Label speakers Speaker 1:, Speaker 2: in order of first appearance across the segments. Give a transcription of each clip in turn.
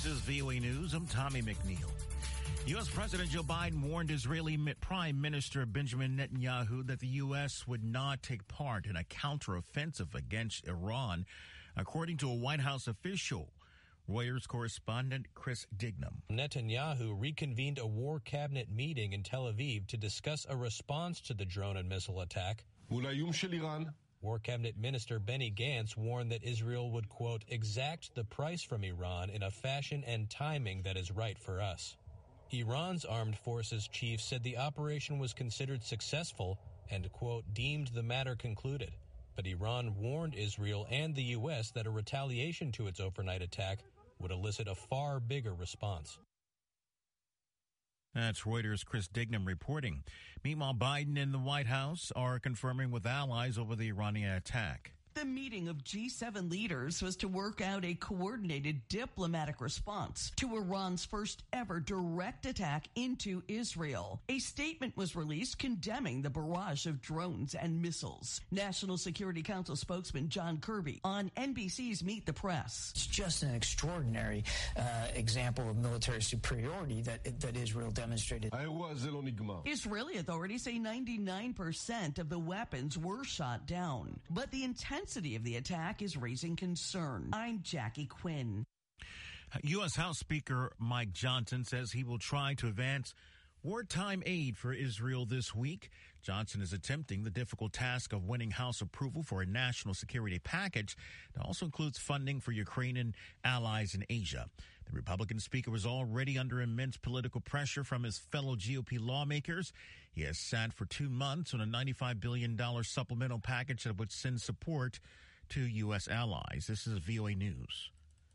Speaker 1: is VOA News. I'm Tommy McNeil. U.S. President Joe Biden warned Israeli Prime Minister Benjamin Netanyahu that the U.S. would not take part in a counteroffensive against Iran, according to a White House official. Reuters correspondent Chris Dignam.
Speaker 2: Netanyahu reconvened a war cabinet meeting in Tel Aviv to discuss a response to the drone and missile attack. War Cabinet Minister Benny Gantz warned that Israel would, quote, exact the price from Iran in a fashion and timing that is right for us. Iran's armed forces chief said the operation was considered successful and, quote, deemed the matter concluded. But Iran warned Israel and the U.S. that a retaliation to its overnight attack would elicit a far bigger response.
Speaker 1: That's Reuters' Chris Dignam reporting. Meanwhile, Biden and the White House are confirming with allies over the Iranian attack.
Speaker 3: The meeting of G7 leaders was to work out a coordinated diplomatic response to Iran's first ever direct attack into Israel. A statement was released condemning the barrage of drones and missiles. National Security Council spokesman John Kirby on NBC's Meet the Press.
Speaker 4: It's just an extraordinary example of military superiority that Israel demonstrated.
Speaker 3: Israeli authorities say 99% of the weapons were shot down, but the intensity of the attack is raising concern. I'm Jackie Quinn.
Speaker 1: U.S. House Speaker Mike Johnson says he will try to advance wartime aid for Israel this week. Johnson is attempting the difficult task of winning House approval for a national security package that also includes funding for Ukrainian allies in Asia. The Republican speaker was already under immense political pressure from his fellow GOP lawmakers. He has sat for 2 months on a $95 billion supplemental package that would send support to U.S. allies. This is VOA News.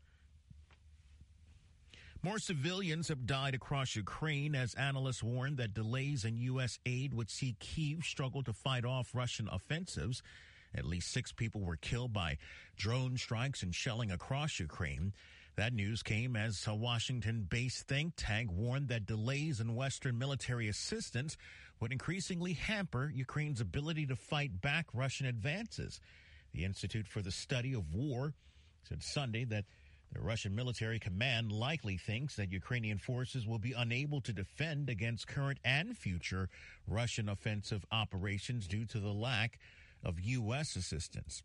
Speaker 1: More civilians have died across Ukraine as analysts warn that delays in U.S. aid would see Kyiv struggle to fight off Russian offensives. At least 6 people were killed by drone strikes and shelling across Ukraine. That news came as a Washington-based think tank warned that delays in Western military assistance would increasingly hamper Ukraine's ability to fight back Russian advances. The Institute for the Study of War said Sunday that the Russian military command likely thinks that Ukrainian forces will be unable to defend against current and future Russian offensive operations due to the lack of U.S. assistance.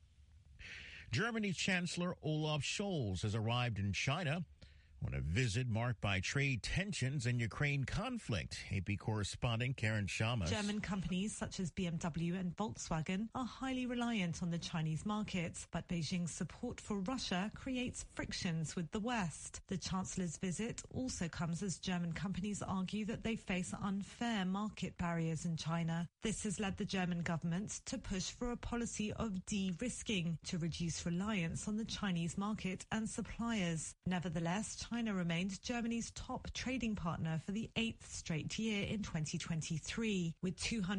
Speaker 1: Germany's Chancellor Olaf Scholz has arrived in China on a visit marked by trade tensions and Ukraine conflict. AP correspondent Karen Shamas.
Speaker 5: German companies such as BMW and Volkswagen are highly reliant on the Chinese market, but Beijing's support for Russia creates frictions with the West. The Chancellor's visit also comes as German companies argue that they face unfair market barriers in China. This has led the German government to push for a policy of de-risking to reduce reliance on the Chinese market and suppliers. Nevertheless, China remained Germany's top trading partner for the 8th straight year in 2023, with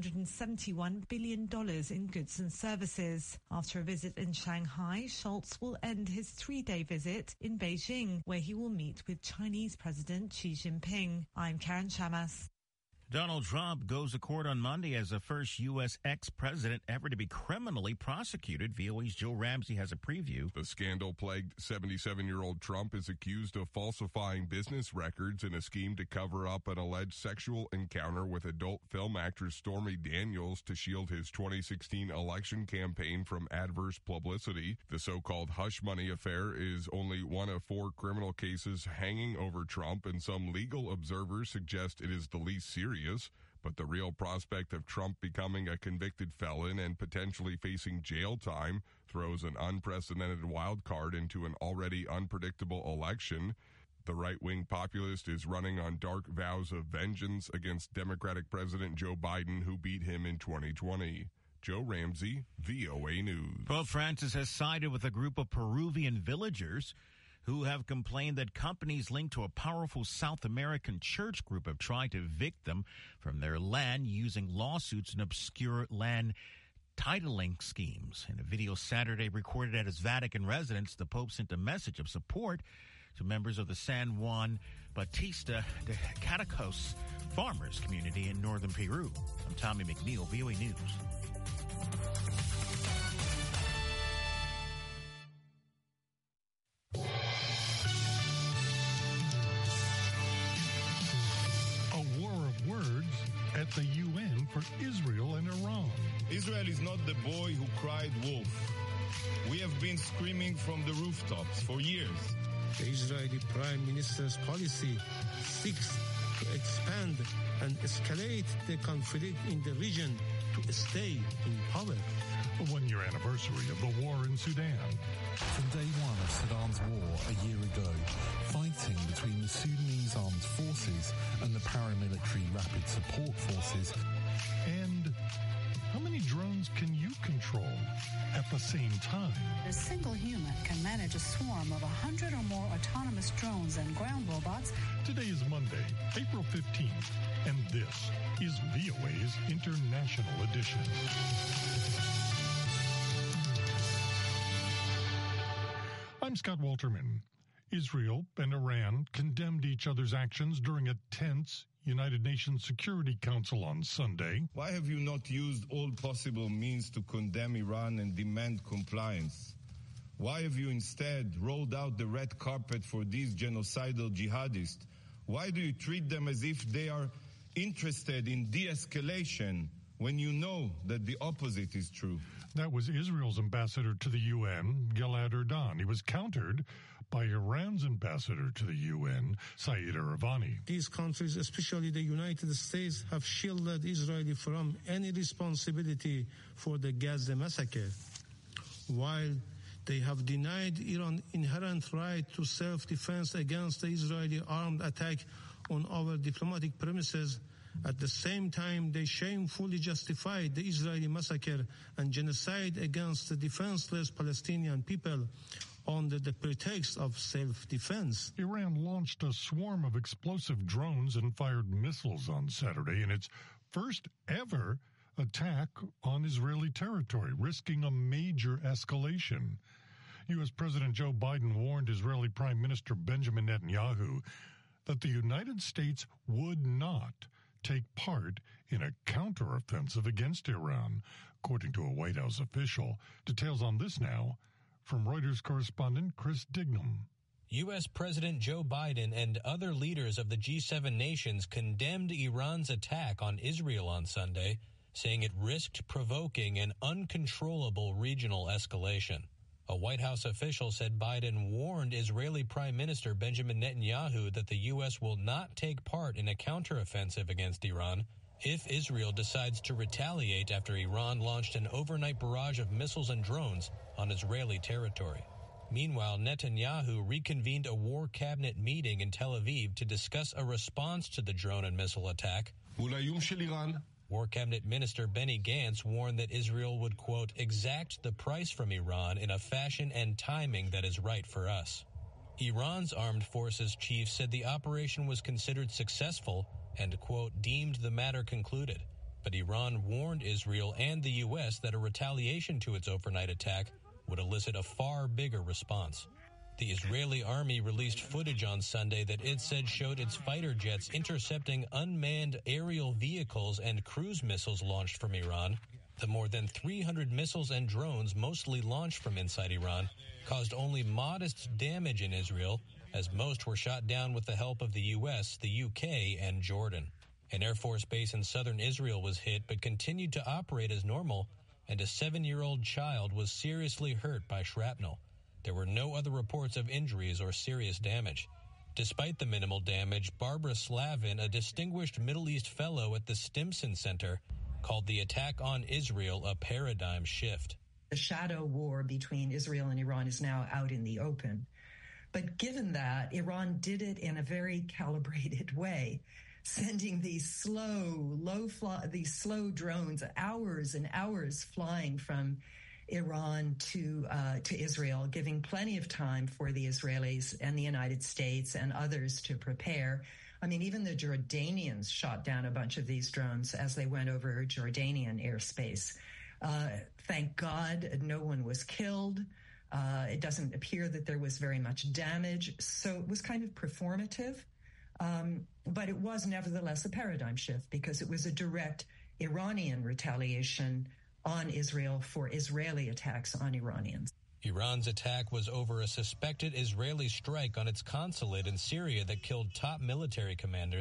Speaker 5: $271 billion in goods and services. After a visit in Shanghai, Scholz will end his 3-day visit in Beijing, where he will meet with Chinese President Xi Jinping. I'm Karen Shamas.
Speaker 1: Donald Trump goes to court on Monday as the first U.S. ex-president ever to be criminally prosecuted. VOA's Joe Ramsey has a preview.
Speaker 6: The scandal-plagued 77-year-old Trump is accused of falsifying business records in a scheme to cover up an alleged sexual encounter with adult film actress Stormy Daniels to shield his 2016 election campaign from adverse publicity. The so-called hush money affair is only one of 4 criminal cases hanging over Trump, and some legal observers suggest it is the least serious. But the real prospect of Trump becoming a convicted felon and potentially facing jail time throws an unprecedented wild card into an already unpredictable election. The right-wing populist is running on dark vows of vengeance against Democratic President Joe Biden, who beat him in 2020. Joe Ramsey, VOA News.
Speaker 1: Pope Francis has sided with a group of Peruvian villagers who have complained that companies linked to a powerful South American church group have tried to evict them from their land using lawsuits and obscure land titling schemes. In a video Saturday recorded at his Vatican residence, the Pope sent a message of support to members of the San Juan Bautista de Catacos farmers community in northern Peru. I'm Tommy McNeil, VOA News.
Speaker 7: at the UN for Israel and Iran.
Speaker 8: Israel is not the boy who cried wolf. We have been screaming from the rooftops for years.
Speaker 9: The Israeli Prime Minister's policy seeks to expand and escalate the conflict in the region to stay in power.
Speaker 7: A one-year anniversary of the war in Sudan.
Speaker 10: From day one of Sudan's war a year ago, fighting between the Sudanese armed forces and the paramilitary rapid support forces.
Speaker 7: And how many drones can you control at the same time?
Speaker 11: A single human can manage a swarm of 100 or more autonomous drones and ground robots.
Speaker 7: Today is Monday, April 15th, and this is VOA's International Edition. I'm Scott Walterman. Israel and Iran condemned each other's actions during a tense United Nations Security Council on Sunday.
Speaker 8: Why have you not used all possible means to condemn Iran and demand compliance? Why have you instead rolled out the red carpet for these genocidal jihadists? Why do you treat them as if they are interested in de-escalation when you know that the opposite is true?
Speaker 7: That was Israel's ambassador to the UN, Gilad Erdan. He was countered by Iran's ambassador to the UN, Saeed Iravani.
Speaker 9: These countries, especially the United States, have shielded Israel from any responsibility for the Gaza massacre, while they have denied Iran inherent right to self-defense against the Israeli armed attack on our diplomatic premises. At the same time, they shamefully justified the Israeli massacre and genocide against the defenseless Palestinian people under the pretext of self-defense.
Speaker 7: Iran launched a swarm of explosive drones and fired missiles on Saturday in its first ever attack on Israeli territory, risking a major escalation. U.S. President Joe Biden warned Israeli Prime Minister Benjamin Netanyahu that the United States would not take part in a counteroffensive against Iran, according to a White House official. Details on this now from Reuters correspondent Chris Dignam.
Speaker 2: U.S. President Joe Biden and other leaders of the G7 nations condemned Iran's attack on Israel on Sunday, saying it risked provoking an uncontrollable regional escalation. A White House official said Biden warned Israeli Prime Minister Benjamin Netanyahu that the U.S. will not take part in a counteroffensive against Iran if Israel decides to retaliate after Iran launched an overnight barrage of missiles and drones on Israeli territory. Meanwhile, Netanyahu reconvened a war cabinet meeting in Tel Aviv to discuss a response to the drone and missile attack. War Cabinet Minister Benny Gantz warned that Israel would, quote, exact the price from Iran in a fashion and timing that is right for us. Iran's armed forces chief said the operation was considered successful and, quote, deemed the matter concluded. But Iran warned Israel and the U.S. that a retaliation to its overnight attack would elicit a far bigger response. The Israeli army released footage on Sunday that it said showed its fighter jets intercepting unmanned aerial vehicles and cruise missiles launched from Iran. The more than 300 missiles and drones, mostly launched from inside Iran, caused only modest damage in Israel, as most were shot down with the help of the U.S., the U.K., and Jordan. An Air Force base in southern Israel was hit but continued to operate as normal, and a 7-year-old child was seriously hurt by shrapnel. There were no other reports of injuries or serious damage. Despite the minimal damage, Barbara Slavin, a distinguished Middle East fellow at the Stimson Center, called the attack on Israel a paradigm shift.
Speaker 12: The shadow war between Israel and Iran is now out in the open. But given that, Iran did it in a very calibrated way, sending these slow drones, hours and hours flying from Iran to Israel, giving plenty of time for the Israelis and the United States and others to prepare. I mean, even the Jordanians shot down a bunch of these drones as they went over Jordanian airspace. Thank God no one was killed. It doesn't appear that there was very much damage. So it was kind of performative. But it was nevertheless a paradigm shift because it was a direct Iranian retaliation on Israel for Israeli attacks on Iranians.
Speaker 2: Iran's attack was over a suspected Israeli strike on its consulate in Syria that killed top military commanders.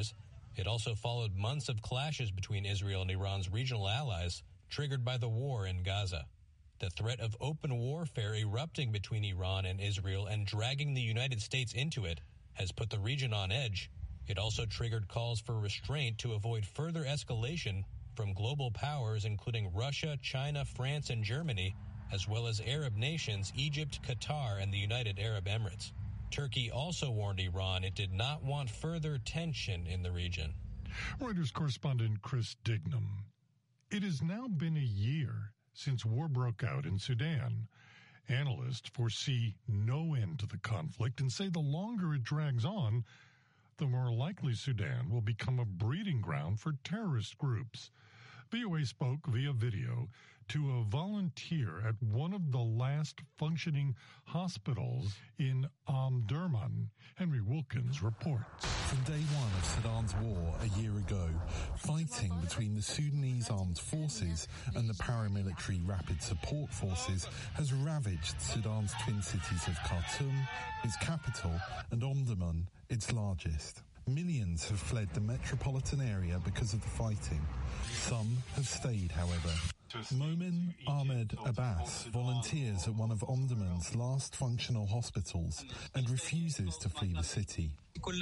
Speaker 2: It also followed months of clashes between Israel and Iran's regional allies, triggered by the war in Gaza. The threat of open warfare erupting between Iran and Israel and dragging the United States into it has put the region on edge. It also triggered calls for restraint to avoid further escalation from global powers including Russia, China, France, and Germany, as well as Arab nations Egypt, Qatar, and the United Arab Emirates. Turkey also warned Iran it did not want further tension in the region.
Speaker 7: Reuters correspondent Chris Dignam. It has now been a year since war broke out in Sudan. Analysts foresee no end to the conflict and say the longer it drags on, the more likely Sudan will become a breeding ground for terrorist groups. VOA spoke via video to a volunteer at one of the last functioning hospitals in Omdurman. Henry Wilkins reports.
Speaker 10: From day one of Sudan's war a year ago, fighting between the Sudanese armed forces and the paramilitary rapid support forces has ravaged Sudan's twin cities of Khartoum, its capital, and Omdurman, its largest. Millions have fled the metropolitan area because of the fighting. Some have stayed, however. Momin Ahmed Abbas volunteers at one of Omdurman's last functional hospitals and refuses to flee the city.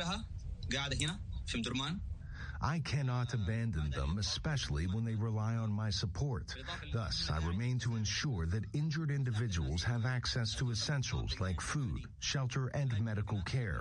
Speaker 13: I cannot abandon them, especially when they rely on my support. Thus, I remain to ensure that injured individuals have access to essentials like food, shelter, and medical care.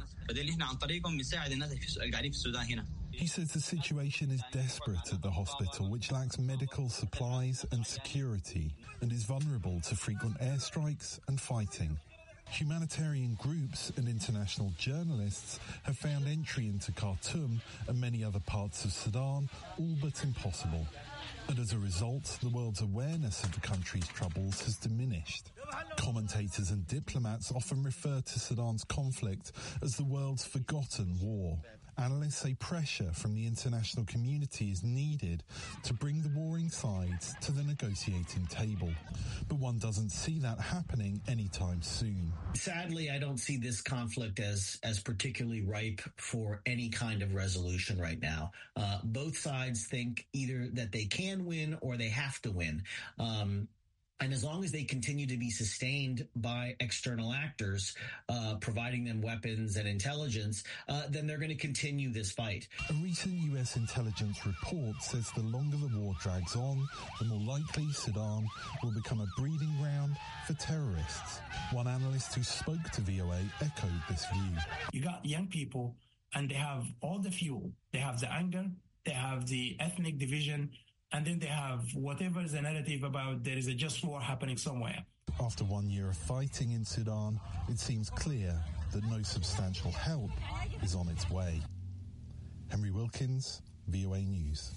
Speaker 10: He says the situation is desperate at the hospital, which lacks medical supplies and security, and is vulnerable to frequent airstrikes and fighting. Humanitarian groups and international journalists have found entry into Khartoum and many other parts of Sudan all but impossible. And as a result, the world's awareness of the country's troubles has diminished. Commentators and diplomats often refer to Sudan's conflict as the world's forgotten war. Analysts say pressure from the international community is needed to bring the warring sides to the negotiating table. But one doesn't see that happening anytime soon.
Speaker 14: Sadly, I don't see this conflict as particularly ripe for any kind of resolution right now. Both sides think either that they can win or they have to win. And as long as they continue to be sustained by external actors, providing them weapons and intelligence, then they're going to continue this fight.
Speaker 10: A recent U.S. intelligence report says the longer the war drags on, the more likely Sudan will become a breeding ground for terrorists. One analyst who spoke to VOA echoed this view.
Speaker 15: You got young people, and they have all the fuel. They have the anger, they have the ethnic division, and then they have whatever is the narrative about there is a just war happening somewhere.
Speaker 10: After 1 year of fighting in Sudan, it seems clear that no substantial help is on its way. Henry Wilkins, VOA News.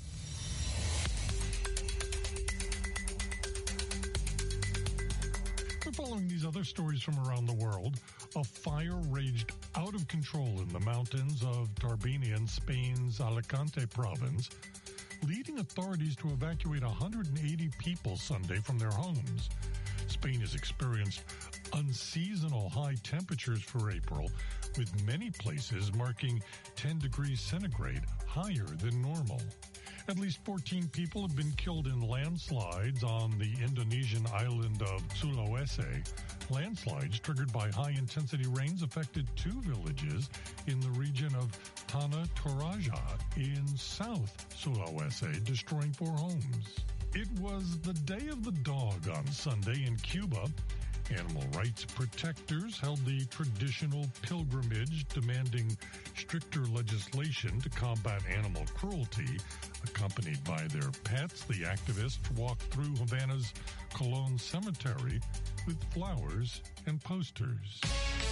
Speaker 7: We're following these other stories from around the world. A fire raged out of control in the mountains of Tarbini in Spain's Alicante province, leading authorities to evacuate 180 people Sunday from their homes. Spain has experienced unseasonal high temperatures for April, with many places marking 10 degrees centigrade, higher than normal. At least 14 people have been killed in landslides on the Indonesian island of Sulawesi. Landslides triggered by high-intensity rains affected 2 villages in the region of Tanah Toraja in South Sulawesi, destroying 4 homes. It was the Day of the Dog on Sunday in Cuba. Animal rights protectors held the traditional pilgrimage demanding stricter legislation to combat animal cruelty. Accompanied by their pets, the activists walked through Havana's Colón Cemetery with flowers and posters.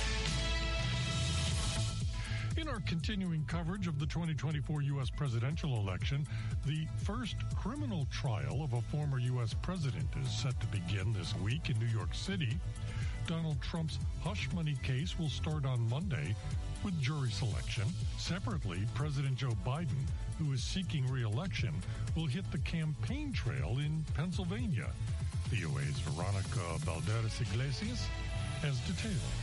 Speaker 7: In our continuing coverage of the 2024 U.S. presidential election, the first criminal trial of a former U.S. president is set to begin this week in New York City. Donald Trump's hush money case will start on Monday with jury selection. Separately, President Joe Biden, who is seeking re-election, will hit the campaign trail in Pennsylvania. VOA's Veronica Balderas Iglesias has details.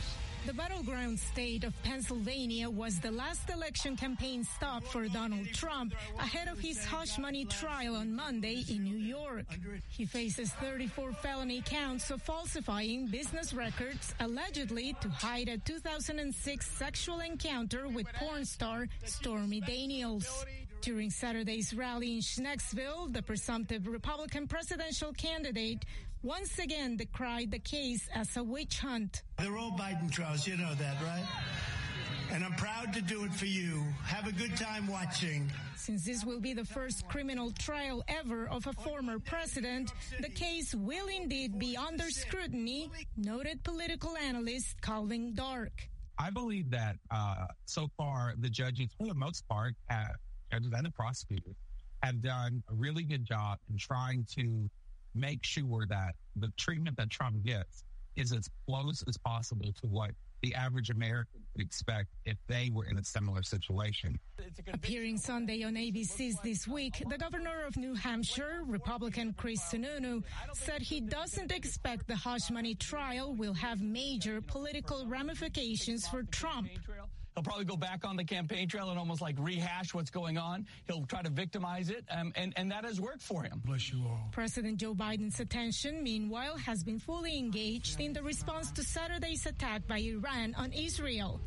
Speaker 16: The battleground state of Pennsylvania was the last election campaign stop for Donald Trump ahead of his hush money trial on Monday in New York. He faces 34 felony counts of falsifying business records allegedly to hide a 2006 sexual encounter with porn star Stormy Daniels. During Saturday's rally in Schnecksville, the presumptive Republican presidential candidate once again decried the case as a witch hunt.
Speaker 17: They're all Biden trials, you know that, right? And I'm proud to do it for you. Have a good time watching.
Speaker 16: Since this will be the first criminal trial ever of a former president, the case will indeed be under scrutiny, noted political analyst Calvin Dark.
Speaker 18: I believe that so far the judges, for the most part, judges and the prosecutors, have done a really good job in trying to make sure that the treatment that Trump gets is as close as possible to what the average American would expect if they were in a similar situation.
Speaker 16: Appearing Sunday on ABC's This Week, the governor of New Hampshire, Republican Chris Sununu, said he doesn't expect the hush money trial will have major political ramifications for Trump.
Speaker 19: He'll probably go back on the campaign trail and almost like rehash what's going on. He'll try to victimize it, and that has worked for him.
Speaker 17: Bless you all.
Speaker 16: President Joe Biden's attention, meanwhile, has been fully engaged in the response to Saturday's attack by Iran on Israel.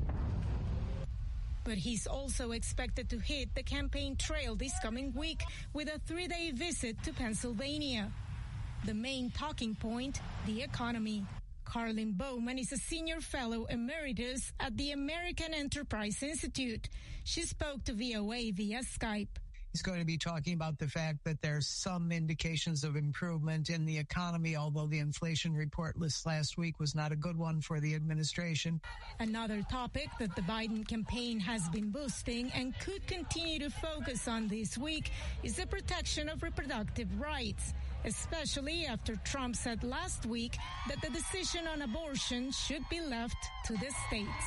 Speaker 16: But he's also expected to hit the campaign trail this coming week with a 3-day visit to Pennsylvania. The main talking point, the economy. Carlin Bowman is a senior fellow emeritus at the American Enterprise Institute. She spoke to VOA via Skype.
Speaker 20: He's going to be talking about the fact that there's some indications of improvement in the economy, although the inflation report list last week was not a good one for the administration.
Speaker 16: Another topic that the Biden campaign has been boosting and could continue to focus on this week is the protection of reproductive rights, especially after Trump said last week that the decision on abortion should be left to the states.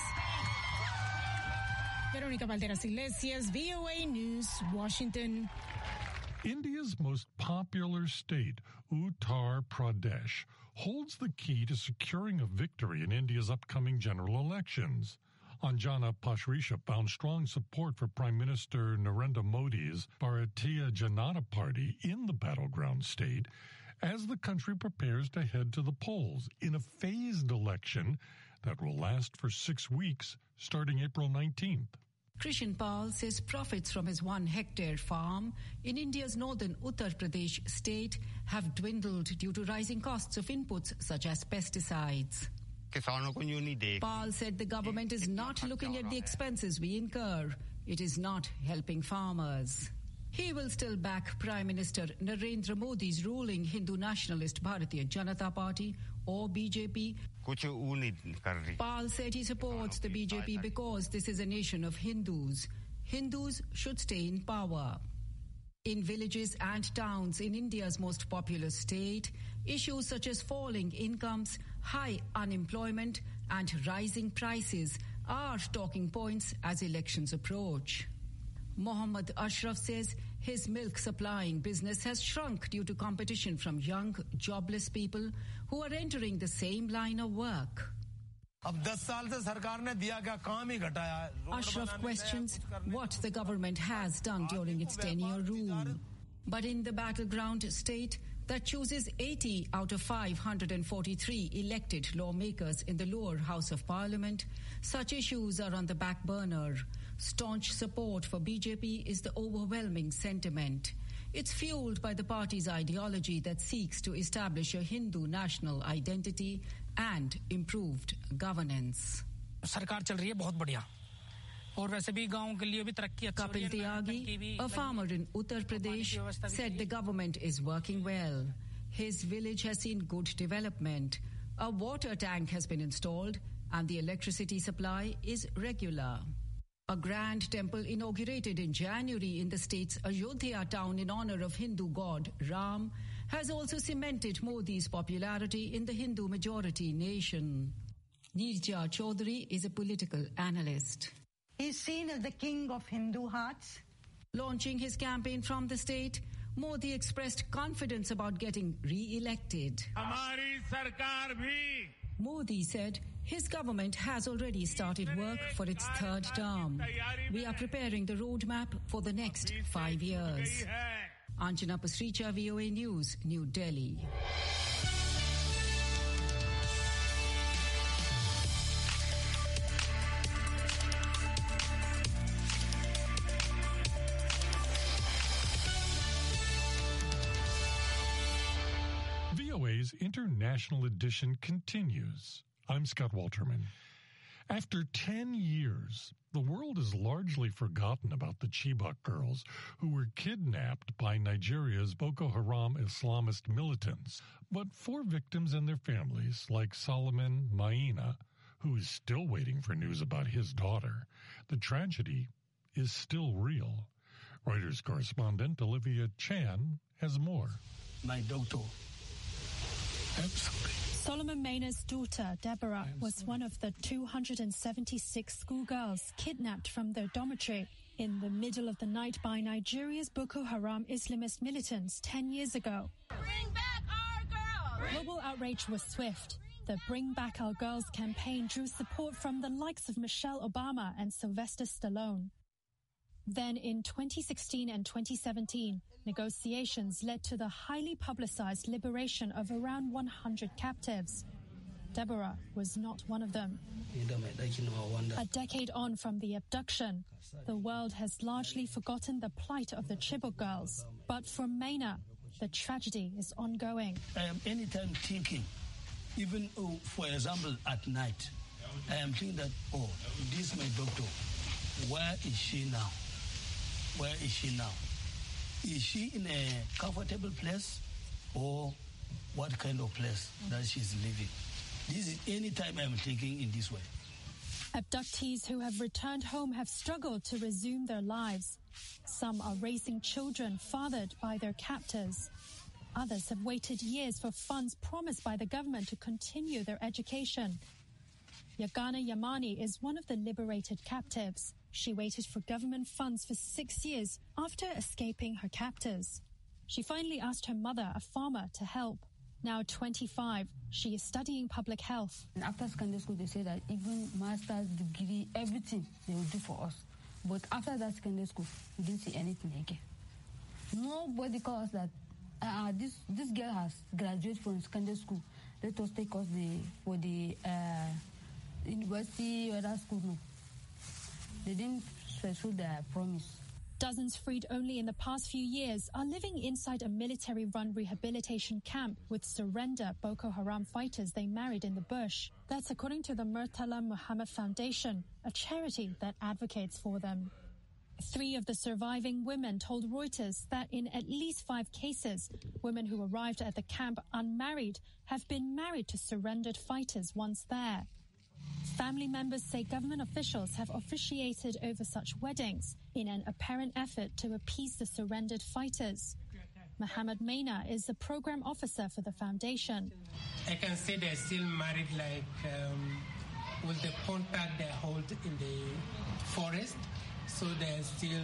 Speaker 16: Veronica Valderas Iglesias, VOA News, Washington.
Speaker 7: India's most popular state, Uttar Pradesh, holds the key to securing a victory in India's upcoming general elections. Anjana Pasricha found strong support for Prime Minister Narendra Modi's Bharatiya Janata Party in the battleground state as the country prepares to head to the polls in a phased election that will last for 6 weeks, starting April 19th.
Speaker 11: Krishan Pal says profits from his 1-hectare farm in India's northern Uttar Pradesh state have dwindled due to rising costs of inputs such as pesticides. Pal said the government is not looking at the expenses we incur. It is not helping farmers. He will still back Prime Minister Narendra Modi's ruling Hindu nationalist Bharatiya Janata Party or BJP. Pal said he supports the BJP because this is a nation of Hindus. Hindus should stay in power. In villages and towns in India's most populous state, issues such as falling incomes, high unemployment, and rising prices are talking points as elections approach. Mohammad Ashraf says his milk supplying business has shrunk due to competition from young, jobless people who are entering the same line of work. Ashraf questions what the government has done during its 10-year rule. But in the battleground state that chooses 80 out of 543 elected lawmakers in the lower house of parliament, such issues are on the back burner. Staunch support for BJP is the overwhelming sentiment. It's fueled by the party's ideology that seeks to establish a Hindu national identity and improved governance. Kapil Tyagi, a farmer in Uttar Pradesh, said the government is working well. His village has seen good development. A water tank has been installed and the electricity supply is regular. A grand temple inaugurated in January in the state's Ayodhya town in honor of Hindu god Ram has also cemented Modi's popularity in the Hindu majority nation. Neerja Chaudhary is a political analyst.
Speaker 21: He's seen as the king of Hindu hearts.
Speaker 11: Launching his campaign from the state, Modi expressed confidence about getting re-elected. Modi said his government has already started work for its third term. We are preparing the roadmap for the next 5 years. Anjana Pasricha, VOA News, New Delhi.
Speaker 7: VOA's International Edition continues. I'm Scott Walterman. After 10 years, the world has largely forgotten about the Chibok girls who were kidnapped by Nigeria's Boko Haram Islamist militants. But for victims and their families, like Solomon Maina, who is still waiting for news about his daughter, the tragedy is still real. Reuters correspondent Olivia Chan has more.
Speaker 4: My doctor.
Speaker 22: Solomon Maina's daughter, Deborah, was one of the 276 schoolgirls kidnapped from their dormitory in the middle of the night by Nigeria's Boko Haram Islamist militants 10 years ago.
Speaker 23: Bring back our girls!
Speaker 22: Global outrage was swift. The Bring Back Our Girls campaign drew support from the likes of Michelle Obama and Sylvester Stallone. Then in 2016 and 2017, negotiations led to the highly publicized liberation of around 100 captives. Deborah was not one of them. A decade on from the abduction, the world has largely forgotten the plight of the Chibok girls. But for Maina, the tragedy is ongoing.
Speaker 4: I am anytime thinking, even for example at night, I am thinking that, this is my doctor. Where is she now? Where is she now? Is she in a comfortable place or what kind of place that she's living? This is any time I'm thinking in this way.
Speaker 22: Abductees who have returned home have struggled to resume their lives. Some are raising children fathered by their captors. Others have waited years for funds promised by the government to continue their education. Yagana Yamani is one of the liberated captives. She waited for government funds for 6 years after escaping her captors. She finally asked her mother, a farmer, to help. Now 25, she is studying public health.
Speaker 24: After secondary school, they say that even master's degree, everything they will do for us. But after that secondary school, we didn't see anything again. Nobody calls that this girl has graduated from secondary school. Let us take us for the university or other school. No. They didn't fulfill their promise.
Speaker 22: Dozens freed only in the past few years are living inside a military-run rehabilitation camp with surrender Boko Haram fighters they married in the bush. That's according to the Murtala Muhammad Foundation, a charity that advocates for them. 3 of the surviving women told Reuters that in at least 5 cases, women who arrived at the camp unmarried have been married to surrendered fighters once there. Family members say government officials have officiated over such weddings in an apparent effort to appease the surrendered fighters. Mohammed Maina is the program officer for the foundation.
Speaker 25: I can say they're still married, like with the contact they hold in the forest. So they're still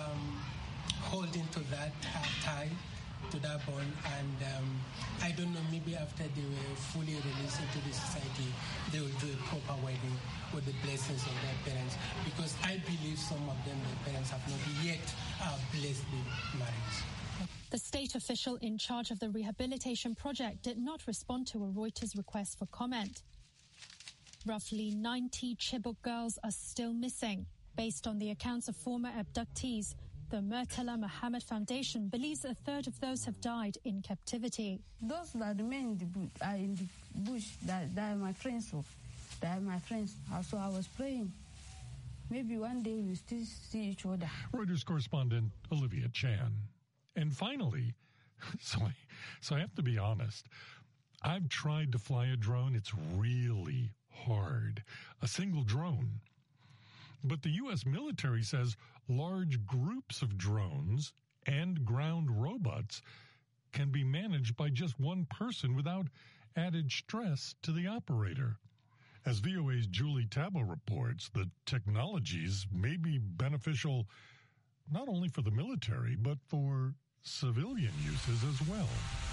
Speaker 25: holding to that tie, to that bond, and I don't know, maybe after they were fully released into the society, they will do a proper wedding with the blessings of their parents, because I believe some of them, their parents have not yet blessed the marriage.
Speaker 22: The state official in charge of the rehabilitation project did not respond to a Reuters request for comment. Roughly 90 Chibok girls are still missing. Based on the accounts of former abductees, the Murtala Muhammad Foundation believes a third of those have died in captivity.
Speaker 24: Those that remain in the bush, that are my friends. So they are my friends. So I was praying. Maybe one day we'll still see each other.
Speaker 7: Reuters correspondent Olivia Chan. And finally, so I have to be honest, I've tried to fly a drone. It's really hard. A single drone. But the U.S. military says large groups of drones and ground robots can be managed by just one person without added stress to the operator. As VOA's Julie Tabo reports, the technologies may be beneficial not only for the military, but for civilian uses as well.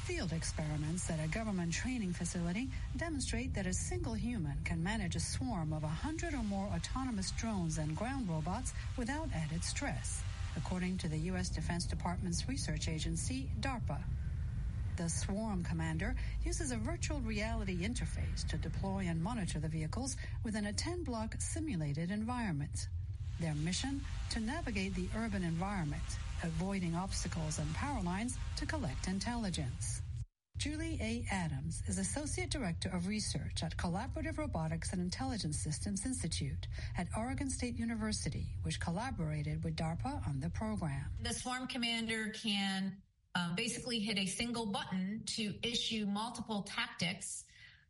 Speaker 11: Field experiments at a government training facility demonstrate that a single human can manage a swarm of 100 or more autonomous drones and ground robots without added stress, according to the U.S. Defense Department's research agency, DARPA. The Swarm Commander uses a virtual reality interface to deploy and monitor the vehicles within a 10-block simulated environment. Their mission, to navigate the urban environment, avoiding obstacles and power lines to collect intelligence. Julie A. Adams is Associate Director of Research at Collaborative Robotics and Intelligence Systems Institute at Oregon State University, which collaborated with DARPA on the program.
Speaker 1: The Swarm Commander can basically hit a single button to issue multiple tactics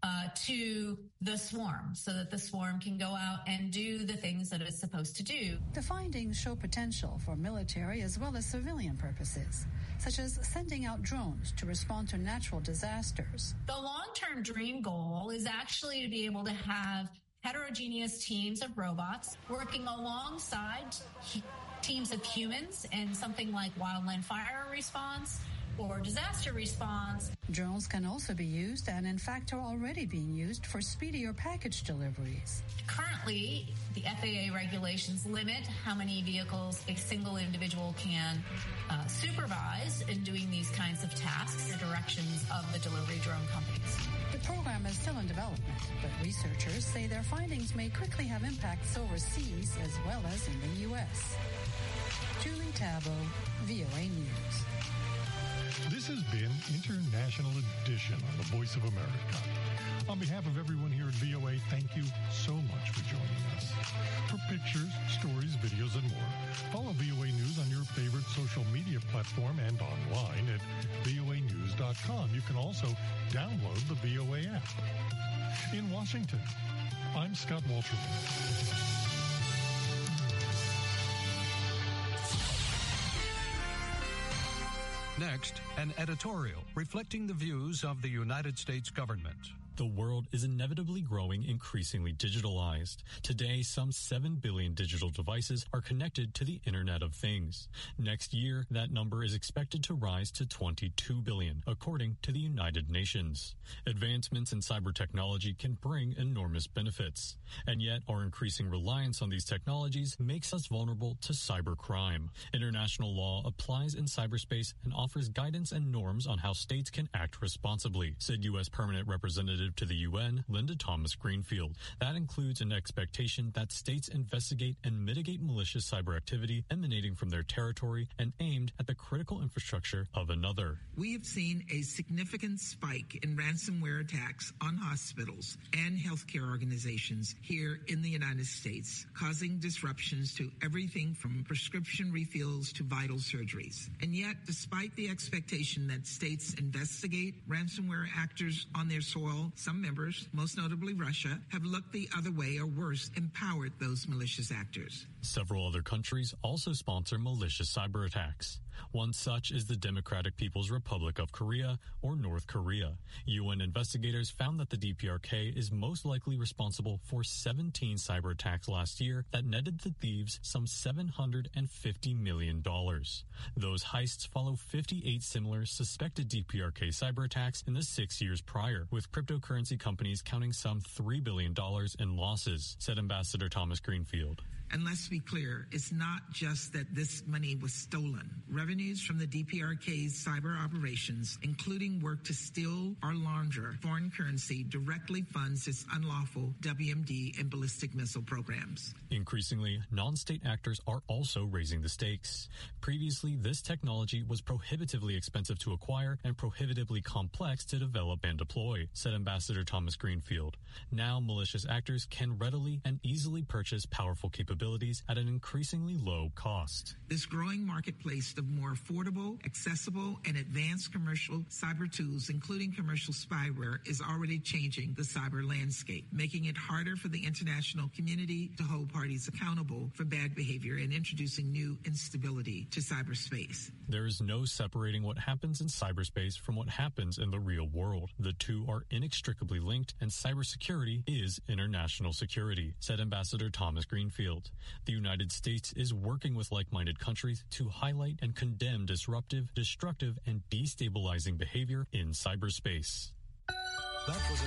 Speaker 1: to the swarm so that the swarm can go out and do the things that it's supposed to do.
Speaker 11: The findings show potential for military as well as civilian purposes, such as sending out drones to respond to natural disasters.
Speaker 1: The long-term dream goal is actually to be able to have heterogeneous teams of robots working alongside teams of humans in something like wildland fire response or disaster response.
Speaker 11: Drones can also be used and in fact are already being used for speedier package deliveries.
Speaker 1: Currently, the FAA regulations limit how many vehicles a single individual can supervise in doing these kinds of tasks, the directions of the delivery drone companies.
Speaker 11: The program is still in development, but researchers say their findings may quickly have impacts overseas as well as in the U.S. Julie Tabo, VOA News.
Speaker 7: This has been International Edition on the Voice of America. On behalf of everyone here at VOA, thank you so much for joining us. For pictures, stories, videos, and more, follow VOA News on your favorite social media platform and online at voanews.com. You can also download the VOA app. In Washington, I'm Scott Walterman.
Speaker 2: Next, an editorial reflecting the views of the United States government.
Speaker 3: The world is inevitably growing increasingly digitalized. Today, some 7 billion digital devices are connected to the Internet of Things. Next year, that number is expected to rise to 22 billion, according to the United Nations. Advancements in cyber technology can bring enormous benefits. And yet, our increasing reliance on these technologies makes us vulnerable to cybercrime. International law applies in cyberspace and offers guidance and norms on how states can act responsibly, said U.S. Permanent Representative to the UN, Linda Thomas-Greenfield. That includes an expectation that states investigate and mitigate malicious cyber activity emanating from their territory and aimed at the critical infrastructure of another.
Speaker 5: We have seen a significant spike in ransomware attacks on hospitals and healthcare organizations here in the United States, causing disruptions to everything from prescription refills to vital surgeries. And yet, despite the expectation that states investigate ransomware actors on their soil, some members, most notably Russia, have looked the other way or worse, empowered those malicious actors.
Speaker 3: Several other countries also sponsor malicious cyber attacks. One such is the Democratic People's Republic of Korea, or North Korea. UN investigators found that the DPRK is most likely responsible for 17 cyber attacks last year that netted the thieves some $750 million. Those heists follow 58 similar suspected DPRK cyber attacks in the 6 years prior, with cryptocurrency companies counting some $3 billion in losses, said Ambassador Thomas Greenfield.
Speaker 5: And let's be clear, it's not just that this money was stolen. Revenues from the DPRK's cyber operations, including work to steal or launder foreign currency, directly funds its unlawful WMD and ballistic missile programs.
Speaker 3: Increasingly, non-state actors are also raising the stakes. Previously, this technology was prohibitively expensive to acquire and prohibitively complex to develop and deploy, said Ambassador Thomas Greenfield. Now, malicious actors can readily and easily purchase powerful capabilities at an increasingly low cost.
Speaker 5: This growing marketplace of more affordable, accessible, and advanced commercial cyber tools, including commercial spyware, is already changing the cyber landscape, making it harder for the international community to hold parties accountable for bad behavior and introducing new instability to cyberspace.
Speaker 3: There is no separating what happens in cyberspace from what happens in the real world. The two are inextricably linked, and cybersecurity is international security, said Ambassador Thomas Greenfield. world. The United States is working with like-minded countries to highlight and condemn disruptive, destructive, and destabilizing behavior in cyberspace.
Speaker 2: That was